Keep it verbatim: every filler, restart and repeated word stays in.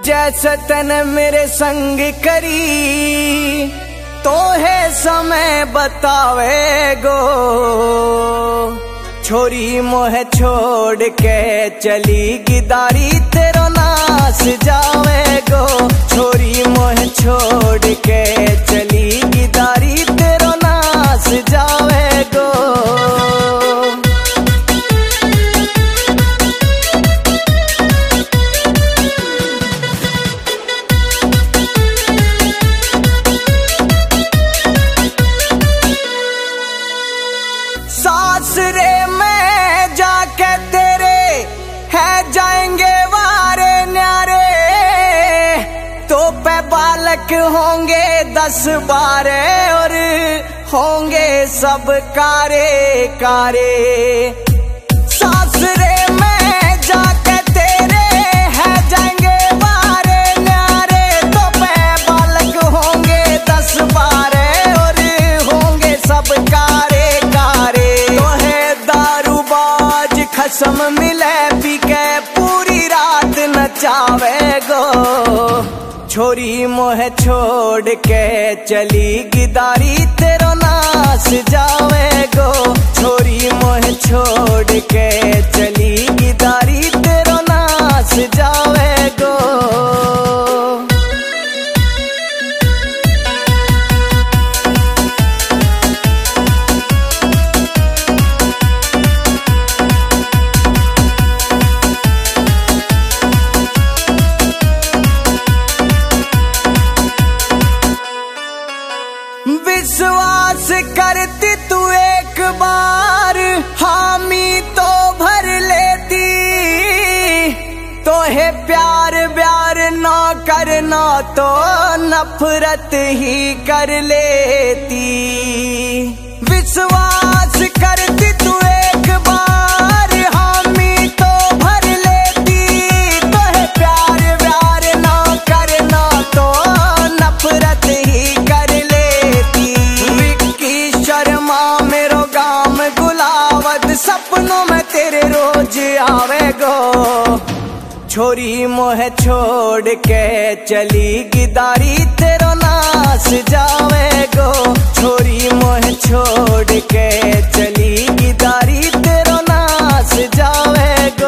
जैसे तने मेरे संग करी तो है समय बतावे गो। छोरी मोह छोड़ के चली गिदारी तेरो नास जावे गो। छोरी मोह छोड़ के चली गिदारी तेरो नास जावे गो। सासरे में जाके तेरे है जाएंगे वारे न्यारे, तो पे बालक होंगे दस बारह और होंगे सब कारे कारे। सासरे में जाके तेरे है जाएंगे वारे न्यारे, तो पे बालक होंगे दस बारह और होंगे सब कारे कारे। खसम मिले पी के पूरी रात नचावे गो। छोरी मोह छोड़ के चली गिदारी तेरो नास जावे गो। छोरी मोह छोड़ के चली गिदारी तेरो नास जावे गो। विश्वास करती तू एक बार हामी तो भर लेती, तो है प्यार ब्यार ना करना तो नफरत ही कर लेती। विश्वास करती तू एक बार हामी तो भर लेती, तो है प्यार ब्यार ना करना तो नफरत ही कर सपनों में तेरे रोज आवे गो। छोरी मोह छोड़ के चली गिदारी तेरो नास जावे गो। छोरी मोह छोड़ के चली गिदारी तेरो नास जावे गो।